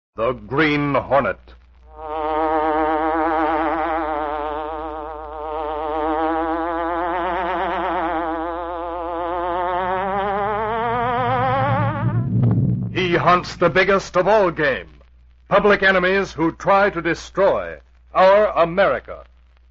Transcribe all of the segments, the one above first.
The Green Hornet. He hunts the biggest of all game, public enemies who try to destroy our America.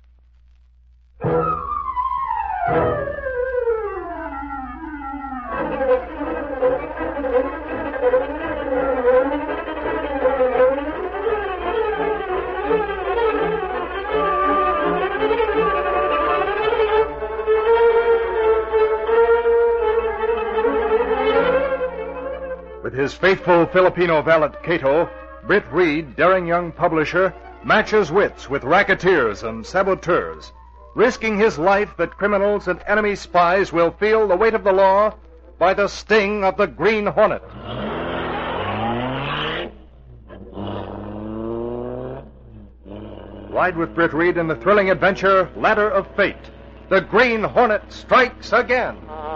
With his faithful Filipino valet, Cato, Britt Reed, daring young publisher, matches wits with racketeers and saboteurs, risking his life that criminals and enemy spies will feel the weight of the law by the sting of the Green Hornet. Ride with Britt Reed in the thrilling adventure, Ladder of Fate. The Green Hornet strikes again.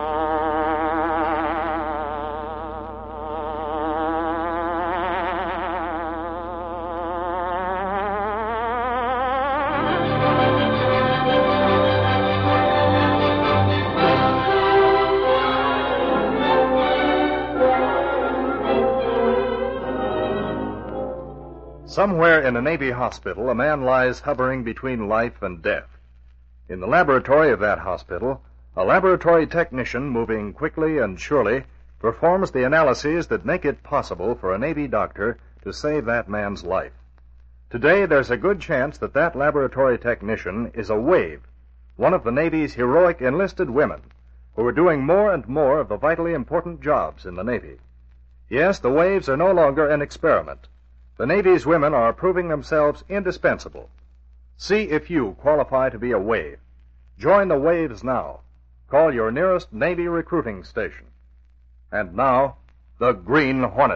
Somewhere in a Navy hospital, a man lies hovering between life and death. In the laboratory of that hospital, a laboratory technician, moving quickly and surely, performs the analyses that make it possible for a Navy doctor to save that man's life. Today, there's a good chance that that laboratory technician is a Wave, one of the Navy's heroic enlisted women, who are doing more and more of the vitally important jobs in the Navy. Yes, the Waves are no longer an experiment. The Navy's women are proving themselves indispensable. See if you qualify to be a Wave. Join the Waves now. Call your nearest Navy recruiting station. And now, the Green Hornet.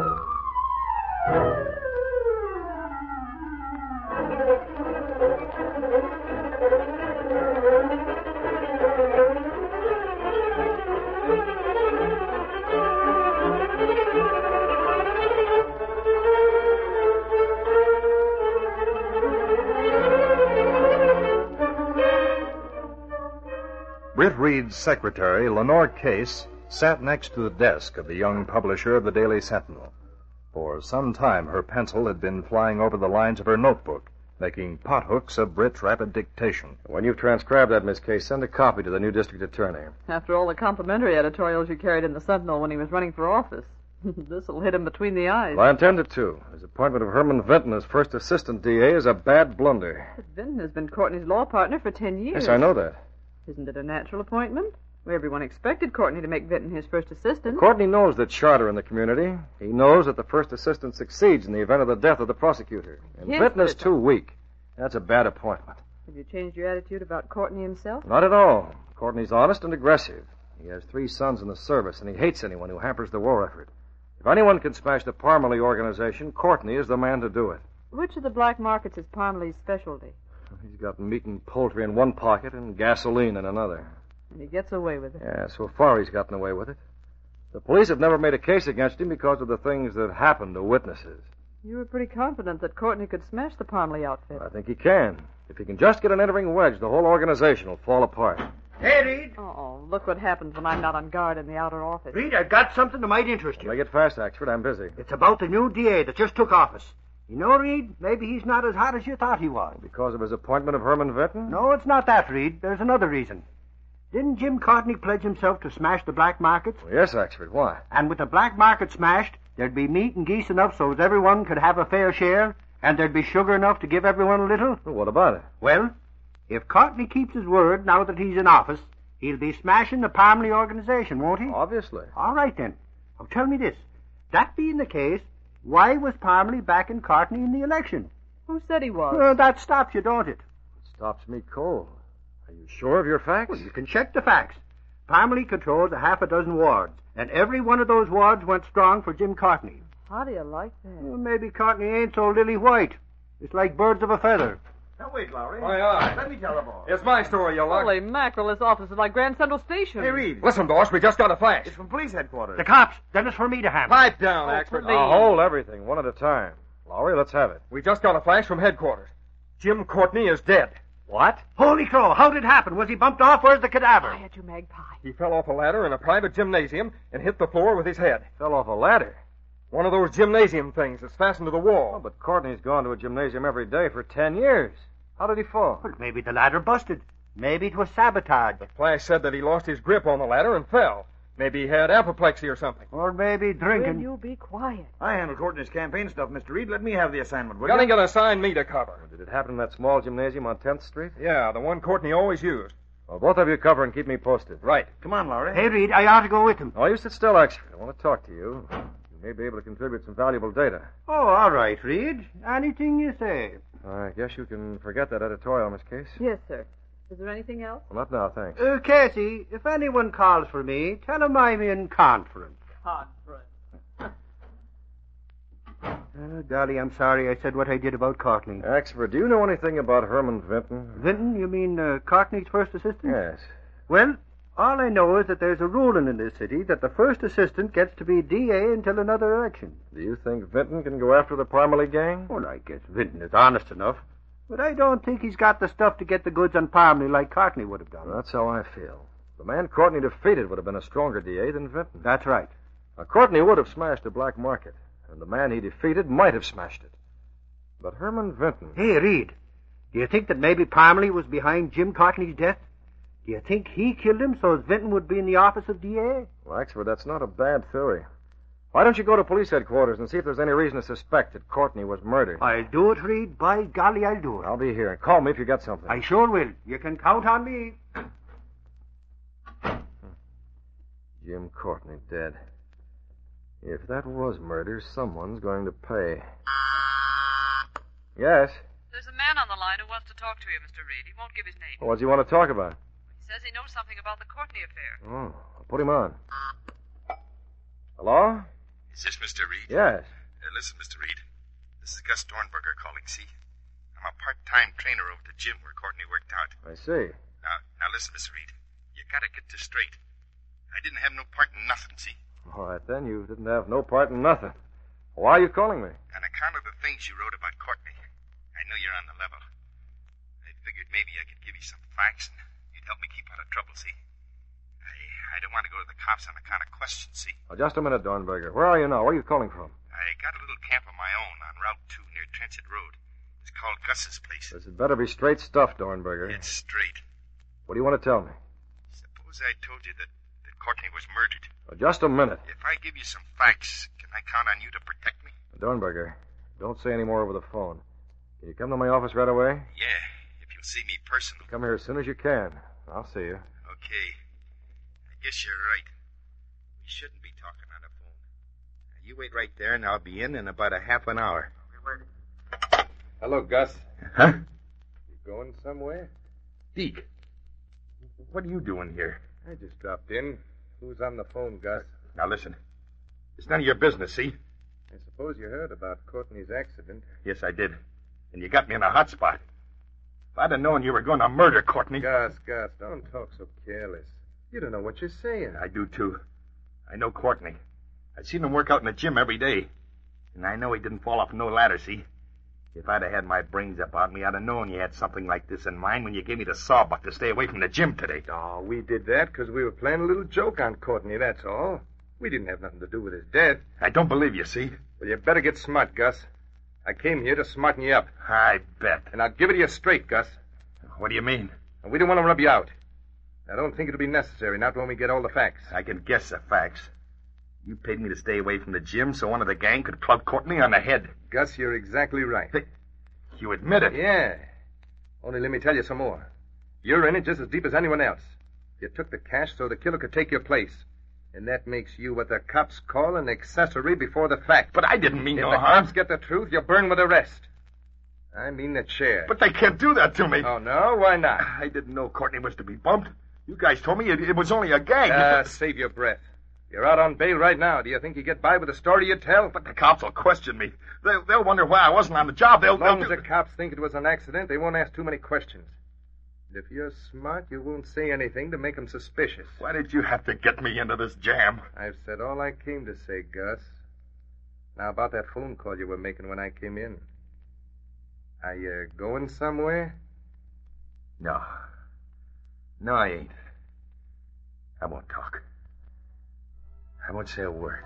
Britt Reed's secretary, Lenore Case, sat next to the desk of the young publisher of the Daily Sentinel. For some time, her pencil had been flying over the lines of her notebook, making pothooks of Britt's rapid dictation. When you've transcribed that, Miss Case, send a copy to the new district attorney. After all the complimentary editorials you carried in the Sentinel when he was running for office. This'll hit him between the eyes. Well, I intended to. His appointment of Herman Vinton as first assistant DA is a bad blunder. But Vinton has been Courtney's law partner for 10 years. Yes, I know that. Isn't it a natural appointment? Well, everyone expected Courtney to make Vinton his first assistant. Courtney knows the charter in the community. He knows that the first assistant succeeds in the event of the death of the prosecutor. And Yes, Vinton is but- too weak. That's a bad appointment. Have you changed your attitude about Courtney himself? Not at all. Courtney's honest and aggressive. He has 3 sons in the service, and he hates anyone who hampers the war effort. If anyone can smash the Parmalee organization, Courtney is the man to do it. Which of the black markets is Parmalee's specialty? He's got meat and poultry in one pocket and gasoline in another. And he gets away with it. Yeah, so far he's gotten away with it. The police have never made a case against him because of the things that happened to witnesses. You were pretty confident that Courtney could smash the Parmalee outfit. I think he can. If he can just get an entering wedge, the whole organization will fall apart. Hey, Reed. Oh, look what happens when I'm not on guard in the outer office. Reed, I've got something that might interest you. Make it fast, Axford. I'm busy. It's about the new DA that just took office. You know, Reed, maybe he's not as hot as you thought he was. Because of his appointment of Herman Vinton? No, it's not that, Reed. There's another reason. Didn't Jim Courtney pledge himself to smash the black markets? Well, yes, Axford. Why? And with the black market smashed, there'd be meat and geese enough so that everyone could have a fair share, and there'd be sugar enough to give everyone a little. Well, what about it? Well, if Courtney keeps his word now that he's in office, he'll be smashing the Parmalee organization, won't he? Obviously. All right, then. Now, tell me this. That being the case, why was Parmalee backing Courtney in the election? Who said he was? That stops you, don't it? It stops me cold. Are you sure of your facts? Well, you can check the facts. Parmalee controls a half a dozen wards, and every one of those wards went strong for Jim Courtney. How do you like that? Well, maybe Courtney ain't so lily white. It's like birds of a feather. Now, wait, Lowry. Aye, aye. Let me tell the boss. It's my story, you luck. Holy mackerel, this office is like Grand Central Station. Hey, Reed. Listen, boss, we just got a flash. It's from police headquarters. The cops. Then it's for me to handle. Pipe down, Oh, Axford. please. Now, hold everything, one at a time. Lowry, let's have it. We just got a flash from headquarters. Jim Courtney is dead. What? Holy crow, how did it happen? Was he bumped off? Where's the cadaver? Quiet, you magpie. He fell off a ladder in a private gymnasium and hit the floor with his head. Fell off a ladder? One of those gymnasium things that's fastened to the wall. Oh, but Courtney's gone to a gymnasium every day for 10 years. How did he fall? Well, maybe the ladder busted. Maybe it was sabotage. The flash said that he lost his grip on the ladder and fell. Maybe he had apoplexy or something. Or maybe Will drinking. you be quiet? I handle Courtney's campaign stuff, Mr. Reed. Let me have the assignment, will Gunning you? gonna assign me to cover. Did it happen in that small gymnasium on 10th Street? Yeah, the one Courtney always used. Well, both of you cover and keep me posted. Right. Come on, Lowry. Hey, Reed, I ought to go with him. Oh, you sit still, Axford. I want to talk to you. You may be able to contribute some valuable data. Oh, all right, Reed. Anything you say. I guess you can forget that editorial, Miss Case. Yes, sir. Is there anything else? Well, not now, thanks. Casey, if anyone calls for me, tell 'em I'm in conference. Conference. Golly, I'm sorry I said what I did about Courtney. Axford, do you know anything about Herman Vinton? Vinton, you mean Courtney's first assistant? Yes. Well, all I know is that there's a ruling in this city that the first assistant gets to be DA until another election. Do you think Vinton can go after the Parmalee gang? Well, I guess Vinton is honest enough. But I don't think he's got the stuff to get the goods on Parmalee like Courtney would have done. Well, that's how I feel. The man Courtney defeated would have been a stronger DA than Vinton. That's right. Now, Courtney would have smashed the black market, and the man he defeated might have smashed it. But Herman Vinton... Hey, Reed, do you think that maybe Parmalee was behind Jim Courtney's death? Do you think he killed him so as Vinton would be in the office of DA? Well, Axford, that's not a bad theory. Why don't you go to police headquarters and see if there's any reason to suspect that Courtney was murdered? I'll do it, Reed. By golly, I'll do it. I'll be here. Call me if you got something. I sure will. You can count on me. Jim Courtney dead. If that was murder, someone's going to pay. Yes? There's a man on the line who wants to talk to you, Mr. Reed. He won't give his name. Well, what do you want to talk about? He says he knows something about the Courtney affair. Oh, I'll put him on. Hello? Is this Mr. Reed? Yes. Listen, Mr. Reed. This is Gus Dornberger calling, see? I'm a part-time trainer over at the gym where Courtney worked out. I see. Now listen, Mr. Reed. You gotta get this straight. I didn't have no part in nothing, see? All right, then. You didn't have no part in nothing. Why are you calling me? On account of the things you wrote about Courtney. I know you're on the level. I figured maybe I could give you some facts and you'd help me keep out of trouble, see? I don't want to go to the cops on account of questions, see? Oh, just a minute, Dornberger. Where are you now? Where are you calling from? I got a little camp of my own on Route 2 near Transit Road. It's called Gus's place. This had better be straight stuff, Dornberger. It's straight. What do you want to tell me? Suppose I told you that Courtney was murdered. Oh, just a minute. If I give you some facts, can I count on you to protect me? Dornberger, don't say any more over the phone. Can you come to my office right away? Yeah, if you'll see me personally. Come here as soon as you can. I'll see you. Okay. I guess you're right. We shouldn't be talking on the phone. Now, you wait right there, and I'll be in about a half an hour. Hello, Gus. Huh? You going somewhere? Deke, what are you doing here? I just dropped in. Who's on the phone, Gus? Now, listen. It's none of your business, see? I suppose you heard about Courtney's accident. Yes, I did. And you got me in a hot spot. If I'd have known you were going to murder Courtney... Gus, don't talk so careless. You don't know what you're saying. I do, too. I know Courtney. I've seen him work out in the gym every day. And I know he didn't fall off no ladder, see? If I'd have had my brains about me, I'd have known you had something like this in mind when you gave me the sawbuck to stay away from the gym today. Oh, we did that because we were playing a little joke on Courtney, that's all. We didn't have nothing to do with his death. I don't believe you, see? Well, you better get smart, Gus. I came here to smarten you up. I bet. And I'll give it to you straight, Gus. What do you mean? And we don't want to rub you out. I don't think it'll be necessary, not when we get all the facts. I can guess the facts. You paid me to stay away from the gym so one of the gang could club Courtney on the head. Gus, you're exactly right. You admit it. Yeah. Only let me tell you some more. You're in it just as deep as anyone else. You took the cash so the killer could take your place. And that makes you what the cops call an accessory before the fact. But I didn't mean if no the harm. cops get the truth, you burn with the rest. I mean the chair. But they can't do that to me. Oh, no? Why not? I didn't know Courtney was to be bumped. You guys told me it was only a gang. Save your breath. You're out on bail right now. Do you think you get by with the story you tell? But the cops will question me. They'll wonder why I wasn't on the job. As long as the cops think it was an accident, they won't ask too many questions. And if you're smart, you won't say anything to make them suspicious. Why did you have to get me into this jam? I've said all I came to say, Gus. Now, about that phone call you were making when I came in. Are you going somewhere? No. No, I ain't. I won't talk. I won't say a word.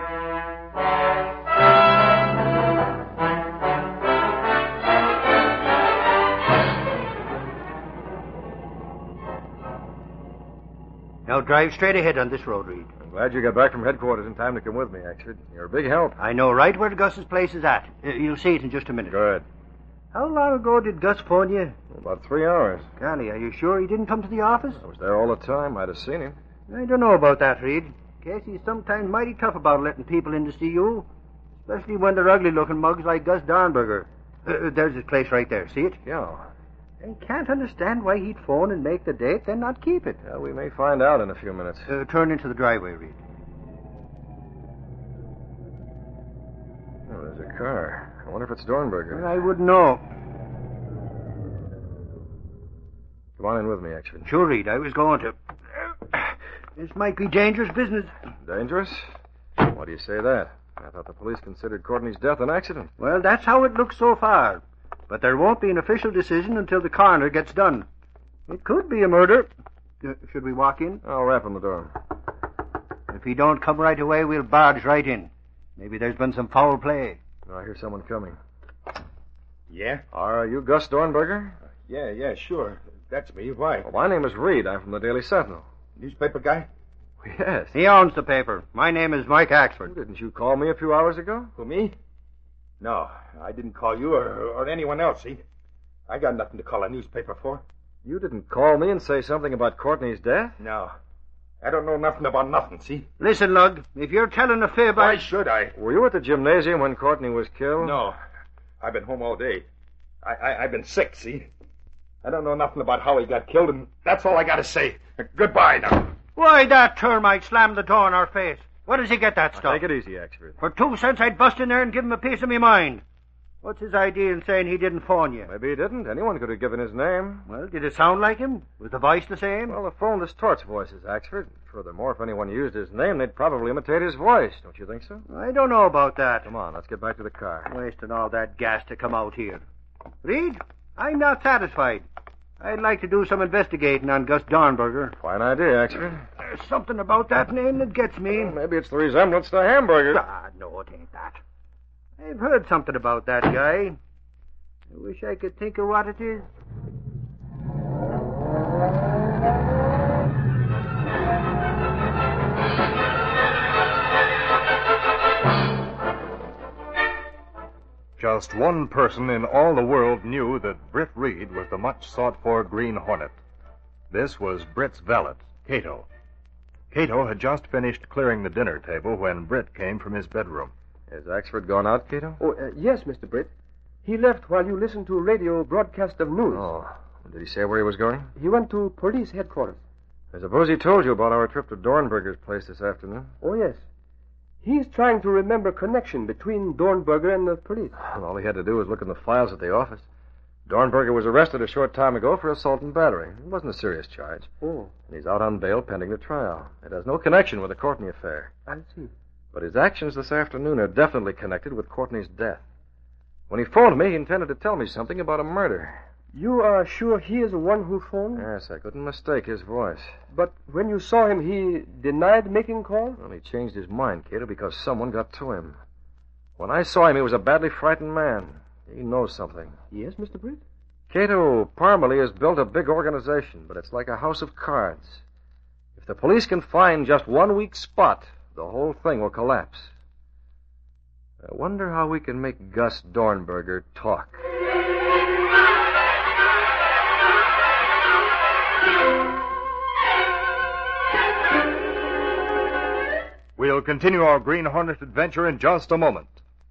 Now drive straight ahead on this road, Reed. I'm glad you got back from headquarters in time to come with me, Axford. You're a big help. I know right where Gus's place is at. You'll see it in just a minute. Good. How long ago did Gus phone you? About 3 hours. Golly, are you sure he didn't come to the office? I was there all the time. I'd have seen him. I don't know about that, Reed. Casey's sometimes mighty tough about letting people in to see you, especially when they're ugly-looking mugs like Gus Dornberger. There's his place right there. See it? Yeah. I can't understand why he'd phone and make the date, then not keep it. Well, we may find out in a few minutes. Turn into the driveway, Reed. Oh, there's a car. I wonder if it's Dornberger. I wouldn't know. Come on in with me, Axford. Sure, Reed, I was going to. This might be dangerous business. Dangerous? Why do you say that? I thought the police considered Courtney's death an accident. Well, that's how it looks so far. But there won't be an official decision until the coroner gets done. It could be a murder. Should we walk in? I'll rap on the door. If he don't come right away, we'll barge right in. Maybe there's been some foul play. Oh, I hear someone coming. Yeah? Are you Gus Dornberger? Yeah, sure. That's me. Why? Well, my name is Reed. I'm from the Daily Sentinel. Newspaper guy? Yes. He owns the paper. My name is Mike Axford. Didn't you call me a few hours ago? Who, me? No, I didn't call you or anyone else, see? I got nothing to call a newspaper for. You didn't call me and say something about Courtney's death? No. I don't know nothing about nothing, see? Listen, Lug, if you're telling a fib, Why should I? Were you at the gymnasium when Courtney was killed? No. I've been home all day. I've been sick, see? I don't know nothing about how he got killed, and that's all I got to say. Goodbye now. Why, that termite slammed the door in our face. Where does he get that stuff? Take it easy, Axford. For 2 cents, I'd bust in there and give him a piece of me mind. What's his idea in saying he didn't phone you? Maybe he didn't. Anyone could have given his name. Well, did it sound like him? Was the voice the same? Well, the phone distorts voices, Axford. Furthermore, if anyone used his name, they'd probably imitate his voice. Don't you think so? I don't know about that. Come on, let's get back to the car. Wasting all that gas to come out here. Reed, I'm not satisfied. I'd like to do some investigating on Gus Dornberger. Fine idea, Axford. There's something about that name that gets me. Maybe it's the resemblance to hamburger. No, it ain't that. I've heard something about that guy. I wish I could think of what it is. Just one person in all the world knew that Britt Reed was the much sought-for Green Hornet. This was Britt's valet, Cato. Cato had just finished clearing the dinner table when Britt came from his bedroom. Has Axford gone out, Cato? Yes, Mr. Britt. He left while you listened to radio broadcast of news. Oh. Did he say where he was going? He went to police headquarters. I suppose he told you about our trip to Dornberger's place this afternoon. Oh, yes. He's trying to remember connection between Dornberger and the police. Well, all he had to do was look in the files at the office. Dornberger was arrested a short time ago for assault and battery. It wasn't a serious charge. Oh. And he's out on bail pending the trial. It has no connection with the Courtney affair. I see. But his actions this afternoon are definitely connected with Courtney's death. When he phoned me, he intended to tell me something about a murder. You are sure he is the one who phoned? Yes, I couldn't mistake his voice. But when you saw him, he denied making call? Well, he changed his mind, Cato, because someone got to him. When I saw him, he was a badly frightened man. He knows something. Yes, Mr. Britt? Cato, Parmalee has built a big organization, but it's like a house of cards. If the police can find just one weak spot, the whole thing will collapse. I wonder how we can make Gus Dornberger talk. We'll continue our Green Hornet adventure in just a moment.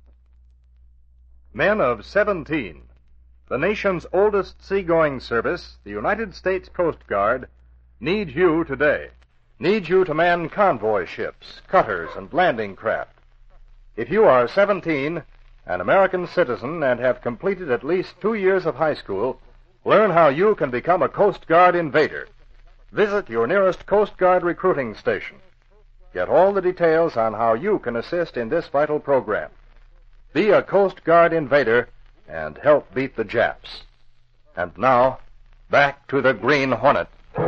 Men of 17, the nation's oldest seagoing service, the United States Coast Guard, needs you today. needs you to man convoy ships, cutters, and landing craft. If you are 17, an American citizen, and have completed at least 2 years of high school, learn how you can become a Coast Guard invader. Visit your nearest Coast Guard recruiting station. Get all the details on how you can assist in this vital program. Be a Coast Guard invader and help beat the Japs. And now, back to the Green Hornet.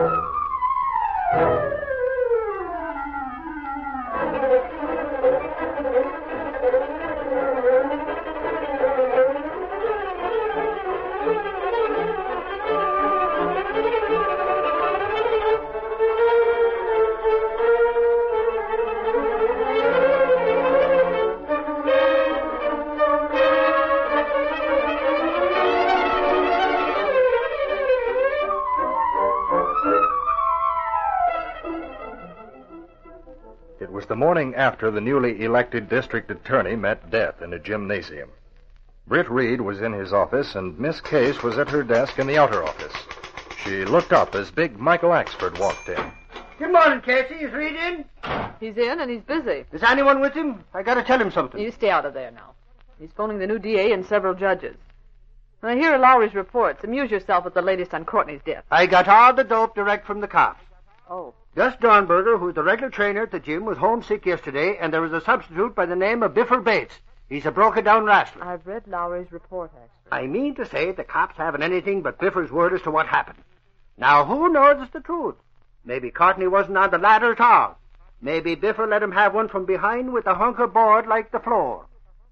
It was the morning after the newly elected district attorney met death in a gymnasium. Britt Reed was in his office, and Miss Case was at her desk in the outer office. She looked up as big Michael Axford walked in. Good morning, Casey. Is Reed in? He's in, and he's busy. Is anyone with him? I gotta tell him something. You stay out of there now. He's phoning the new DA and several judges. Now, here are Lowry's reports. Amuse yourself with the latest on Courtney's death. I got all the dope direct from the cops. Oh. Gus Dornberger, who's the regular trainer at the gym, was homesick yesterday, and there was a substitute by the name of Biffer Bates. He's a broken-down wrestler. I've read Lowry's report, Axford. I mean to say the cops haven't anything but Biffer's word as to what happened. Now, who knows it's the truth? Maybe Courtney wasn't on the ladder at all. Maybe Biffer let him have one from behind with a hunk of board like the floor.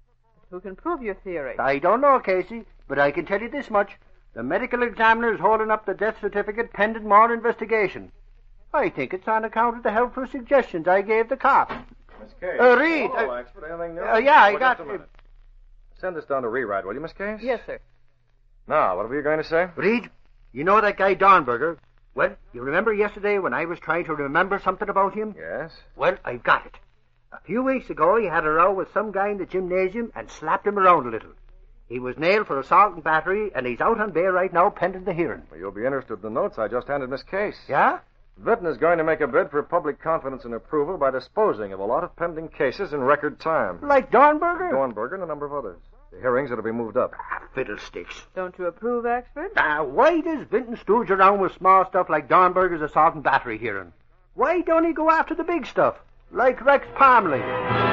Who can prove your theory? I don't know, Casey, but I can tell you this much. The medical examiner is holding up the death certificate pending more investigation. I think it's on account of the helpful suggestions I gave the cops. Miss Case. Reed. Hello, Axford. Anything new? Yeah, I Just got a minute. Send this down to rewrite, will you, Miss Case? Yes, sir. Now, what were you going to say? Reed, you know that guy Dornberger? Well, you remember yesterday when I was trying to remember something about him? Yes? Well, I've got it. A few weeks ago, he had a row with some guy in the gymnasium and slapped him around a little. He was nailed for assault and battery, and he's out on bail right now pending the hearing. Well, you'll be interested in the notes I just handed Miss Case. Yeah? Vinton is going to make a bid for public confidence and approval by disposing of a lot of pending cases in record time. Like Dornberger? Dornberger and a number of others. The hearings are to be moved up. Fiddlesticks. Don't you approve, Axford? Why does Vinton stooge around with small stuff like Dornberger's assault and battery hearing? Why don't he go after the big stuff, like Rex Parmley?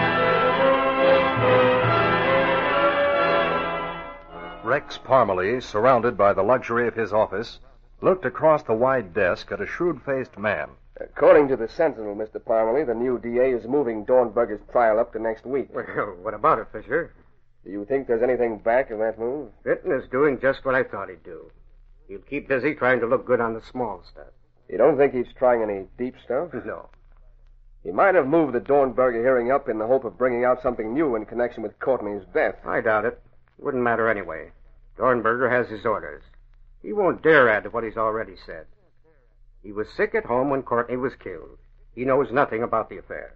Rex Parmalee, surrounded by the luxury of his office, looked across the wide desk at a shrewd-faced man. According to the Sentinel, Mr. Parmalee, the new DA is moving Dornberger's trial up to next week. Well, what about it, Fisher? Do you think there's anything back in that move? Vinton is doing just what I thought he'd do. He'll keep busy trying to look good on the small stuff. You don't think he's trying any deep stuff? No. He might have moved the Dornberger hearing up in the hope of bringing out something new in connection with Courtney's death. I doubt it. Wouldn't matter anyway. Dornberger has his orders. He won't dare add to what he's already said. He was sick at home when Courtney was killed. He knows nothing about the affair.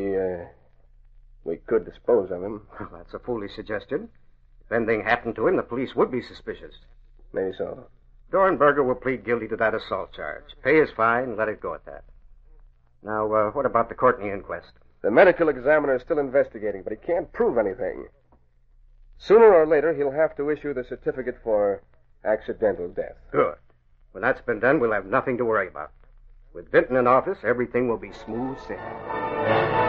We could dispose of him. Well, that's a foolish suggestion. If anything happened to him, the police would be suspicious. Maybe so. Dornberger will plead guilty to that assault charge. Pay his fine and let it go at that. Now, what about the Courtney inquest? The medical examiner is still investigating, but he can't prove anything. Sooner or later, he'll have to issue the certificate for accidental death. Good. When that's been done, we'll have nothing to worry about. With Vinton in office, everything will be smooth sailing.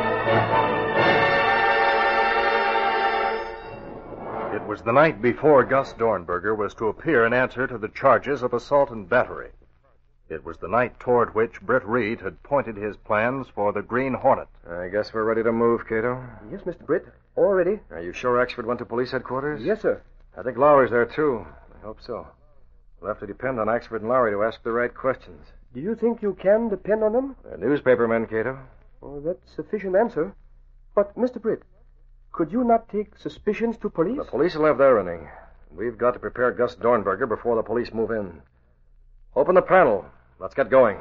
It was the night before Gus Dornberger was to appear in answer to the charges of assault and battery. It was the night toward which Britt Reed had pointed his plans for the Green Hornet. I guess we're ready to move, Cato. Yes, Mr. Britt. All ready? Are you sure Axford went to police headquarters? Yes, sir. I think Lowry's there, too. I hope so. We'll have to depend on Axford and Lowry to ask the right questions. Do you think you can depend on them? They're newspapermen, Cato. Oh, that's sufficient answer. But, Mr. Britt, could you not take suspicions to police? The police will have their inning. We've got to prepare Gus Dornberger before the police move in. Open the panel. Let's get going.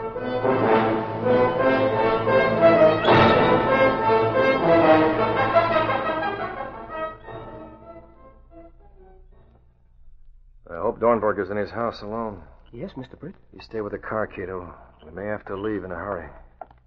I hope Dornberger's in his house alone. Yes, Mr. Britt. You stay with the car, Cato. We may have to leave in a hurry.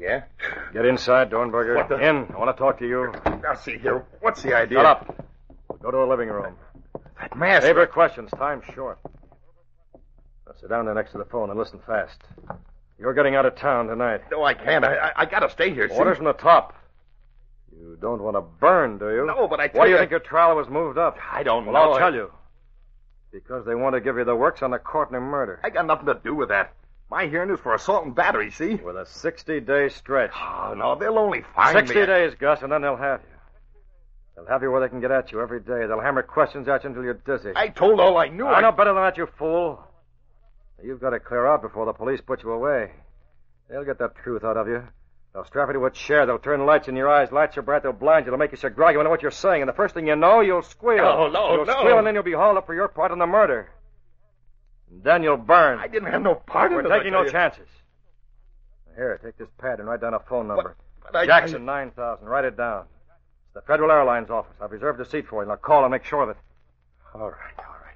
Yeah? Get inside, Dornberger. What the- In. I want to talk to you. Now, see here. What's the idea? Shut up. Go to the living room. That mask. Save your questions. Time's short. Now sit down there next to the phone and listen fast. You're getting out of town tonight. No, I can't. I gotta stay here. See? Orders from the top. You don't want to burn, do you? No, but I tell Why do you you- think your trial was moved up? I don't Well, know. I'll tell you. Because they want to give you the works on the Courtney murder. I got nothing to do with that. My hearing is for assault and battery, see? With a 60-day stretch. Oh, no, they'll only find 60 me. days, Gus, and then they'll have you. They'll have you where they can get at you every day. They'll hammer questions at you until you're dizzy. I told all I knew. I know better than that, you fool. You've got to clear out before the police put you away. They'll get the truth out of you. They'll strap you to a chair. They'll turn lights in your eyes, light your breath. They'll blind you. They'll make you so groggy you know what you're saying. And the first thing you know, you'll squeal. No, You'll squeal, and then you'll be hauled up for your part in the murder. And then you'll burn. I didn't have no part in it. We're taking I no tell you. chances. Here, take this pad and write down a phone number. But Jackson, 9000. Write it down. It's the Federal Airlines office. I've reserved a seat for you, and I'll call and make sure of it. All right.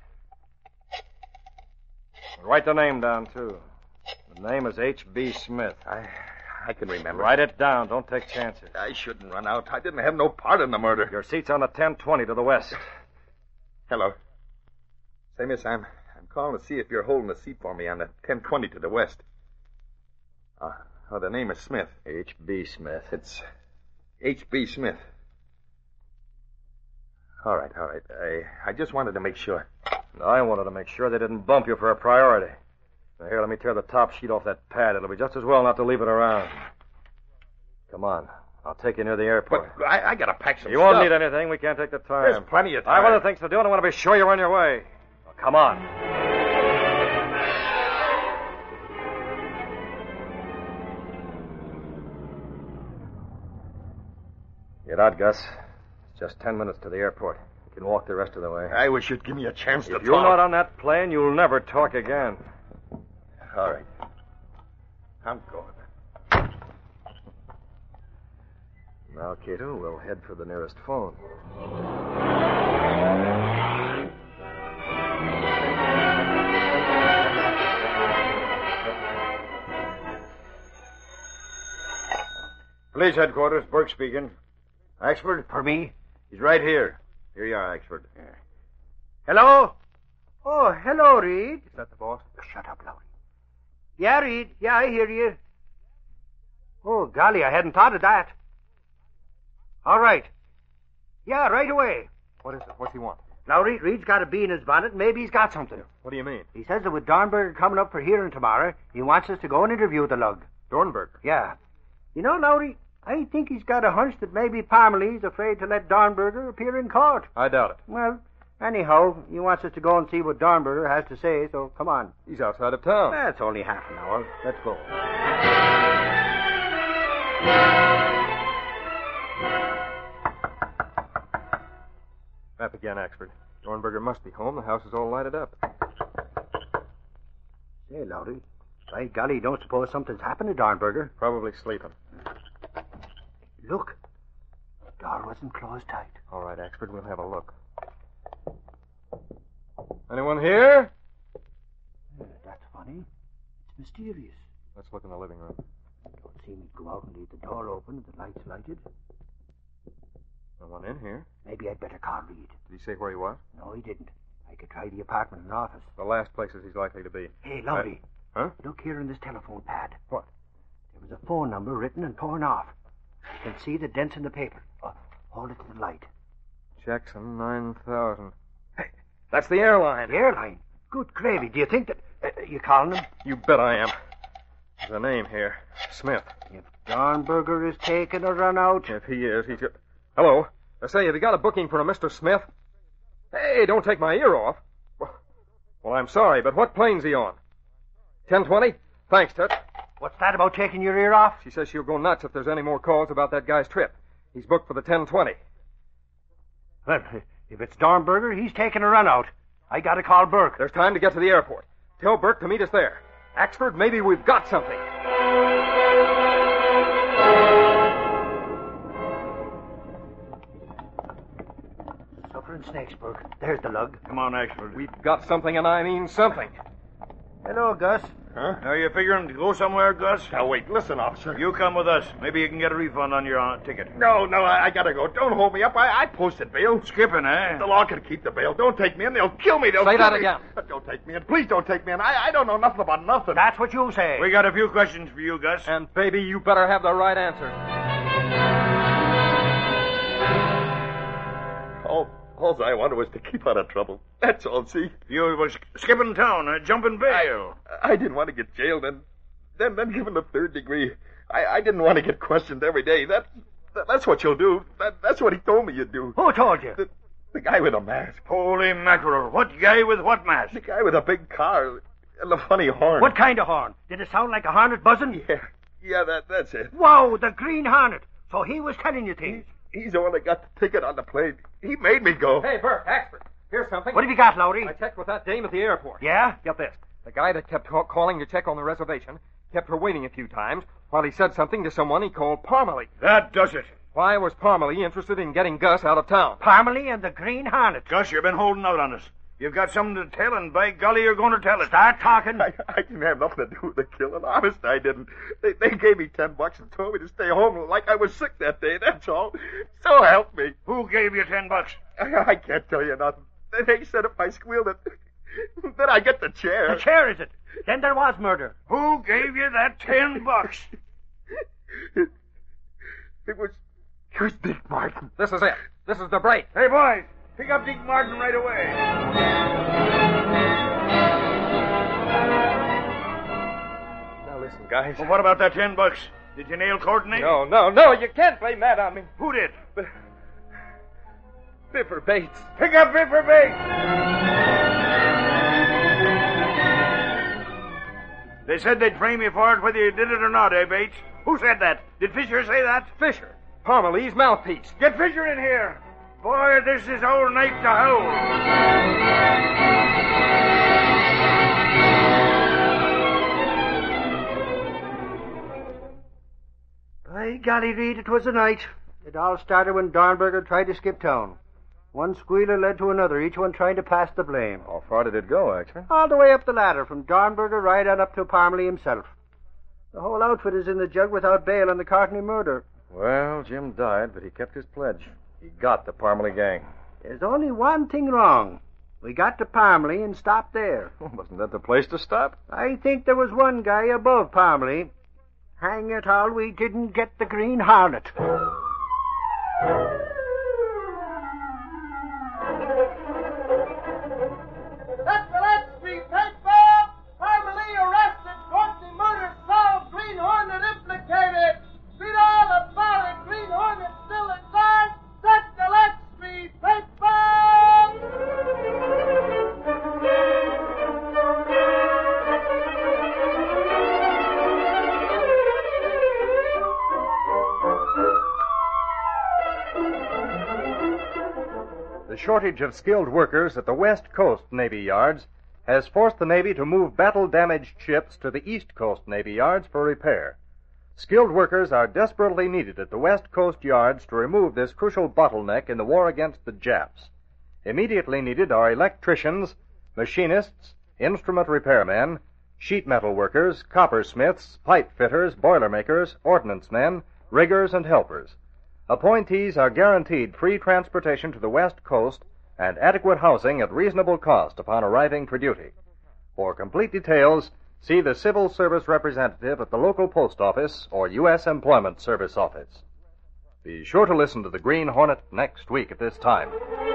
And write the name down, too. The name is H.B. Smith. I can remember. Write it down. Don't take chances. I shouldn't run out. I didn't have no part in the murder. Your seat's on the 1020 to the west. Hello. Say, miss, I'm calling to see if you're holding a seat for me on the 1020 to the west. The name is Smith. H.B. Smith. It's H.B. Smith. All right. I just wanted to make sure. I wanted to make sure they didn't bump you for a priority. Now, here, let me tear the top sheet off that pad. It'll be just as well not to leave it around. Come on. I'll take you near the airport. But I got to pack some You stuff. won't need anything. We can't take the time. There's plenty of I time. have other things to do, and I want to be sure you're on your way. Well, come on. Get out, Gus. It's just 10 minutes to the airport. You can walk the rest of the way. I wish you'd give me a chance to If talk. you're not on that plane, you'll never talk again. All right. I'm going. Now, Cato, we'll head for the nearest phone. Police headquarters, Burke speaking. Axford, for me? He's right here. Here you are, Axford. Hello? Oh, hello, Reed. Is that the boss? Shut up, Lowry. Yeah, Reed. Yeah, I hear you. Oh, golly, I hadn't thought of that. All right. Yeah, right away. What is it? What's he want? Lowry, Reed's got a bee in his bonnet. Maybe he's got something. What do you mean? He says that with Dornberger coming up for hearing tomorrow, he wants us to go and interview the lug. Dornberger. Yeah. You know, Lowry, I think he's got a hunch that maybe Parmalee's afraid to let Dornberger appear in court. I doubt it. Well, anyhow, he wants us to go and see what Dornberger has to say, so come on. He's outside of town. That's only half an hour. Let's go. Up again, Axford. Dornberger must be home. The house is all lighted up. Say, Lowry, by golly, you don't suppose something's happened to Dornberger? Probably sleeping. Look, the door wasn't closed tight. All right, Axford, we'll have a look. Anyone here? That's funny. It's mysterious. Let's look in the living room. Don't see me go out and leave the door open with the lights lighted. No one in here. Maybe I'd better call Reed. Did he say where he was? No, he didn't. I could try the apartment and office. The last places he's likely to be. Hey, Lowry. Huh? Look here in this telephone pad. What? There was a phone number written and torn off. You can see the dents in the paper. Hold it to the light. Jackson 9000. Hey, that's the airline. The airline? Good gravy. Do you think that... you calling him? You bet I am. There's a name here. Smith. If Dornberger is taking a run out... If he is, he's... Hello? I say, have you got a booking for a Mr. Smith? Hey, don't take my ear off. Well, I'm sorry, but what plane's he on? 1020? Thanks, Tut. What's that about taking your ear off? She says she'll go nuts if there's any more calls about that guy's trip. He's booked for the 1020. Well, if it's Dornberger, he's taking a run out. I gotta call Burke. There's time to get to the airport. Tell Burke to meet us there. Axford, maybe we've got something. Suffering snakes, Burke. There's the lug. Come on, Axford. We've got something, and I mean something. Hello, Gus. Huh? Are you figuring to go somewhere, Gus? Now, wait. Listen, officer. You come with us. Maybe you can get a refund on your ticket. No, I gotta go. Don't hold me up. I posted bail. Skipping, eh? The law can keep the bail. Don't take me in. They'll kill me. They'll Say kill that me. again. Don't take me in. Please don't take me in. I don't know nothing about nothing. That's what you say. We got a few questions for you, Gus. And, baby, you better have the right answer. All I wanted was to keep out of trouble. That's all, see? You was skipping town, jumping bail. I didn't want to get jailed and then given the third degree. I didn't want to get questioned every day. That's what you'll do. That's what he told me you'd do. Who told you? The guy with a mask. Holy mackerel. What guy with what mask? The guy with a big car and the funny horn. What kind of horn? Did it sound like a hornet buzzing? Yeah, that's it. Whoa, the green hornet. So he was telling you things. He's the one that got the ticket on the plane. He made me go. Hey, Bert, Axford, here's something. What have you got, Lowry? I checked with that dame at the airport. Yeah? Get this. The guy that kept calling to check on the reservation kept her waiting a few times while he said something to someone he called Parmalee. That does it. Why was Parmalee interested in getting Gus out of town? Parmalee and the green hornet. Gus, you've been holding out on us. You've got something to tell, and by golly, you're going to tell it. Start talking. I didn't have nothing to do with the killing. Honest, I didn't. They gave me $10 and told me to stay home like I was sick that day, that's all. So help me. Who gave you $10? I can't tell you nothing. They said if I squealed it, then I get the chair. The chair, is it? Then there was murder. Who gave you that $10? It was Dick Martin. This is it. This is the break. Hey, boys, pick up Dick Martin right away. Now listen, guys. Well, what about that $10? Did you nail Courtney? No, you can't blame that on me. Who did? Biffer Bates. Pick up Biffer Bates. They said they'd frame you for it whether you did it or not, eh, Bates? Who said that? Did Fisher say that? Fisher. Parmalee's mouthpiece. Get Fisher in here. Boy, this is our night to howl. By golly, Reed, it was a night. It all started when Dornberger tried to skip town. One squealer led to another, each one trying to pass the blame. How far did it go, actually? All the way up the ladder, from Dornberger right on up to Parmalee himself. The whole outfit is in the jug without bail on the Courtney murder. Well, Jim died, but he kept his pledge. He got the Parmalee gang. There's only one thing wrong. We got to Parmalee and stopped there. Wasn't that the place to stop? I think there was one guy above Parmalee. Hang it all, we didn't get the green hornet. That's the last street paper. Parmalee arrested. Courtney murder solved. Green Hornet implicated. Read all about it. Green Hornet still inside. That's the last street paper. The shortage of skilled workers at the West Coast Navy yards has forced the Navy to move battle-damaged ships to the East Coast Navy yards for repair. Skilled workers are desperately needed at the West Coast yards to remove this crucial bottleneck in the war against the Japs. Immediately needed are electricians, machinists, instrument repairmen, sheet metal workers, coppersmiths, pipe fitters, boilermakers, ordnance men, riggers, and helpers. Appointees are guaranteed free transportation to the West Coast and adequate housing at reasonable cost upon arriving for duty. For complete details, see the Civil Service representative at the local post office or U.S. Employment Service office. Be sure to listen to the Green Hornet next week at this time.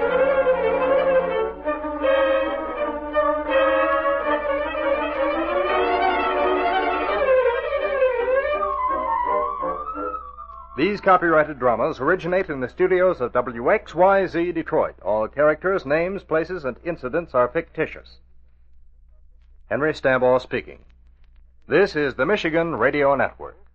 These copyrighted dramas originate in the studios of WXYZ Detroit. All characters, names, places, and incidents are fictitious. Henry Stambaugh speaking. This is the Michigan Radio Network.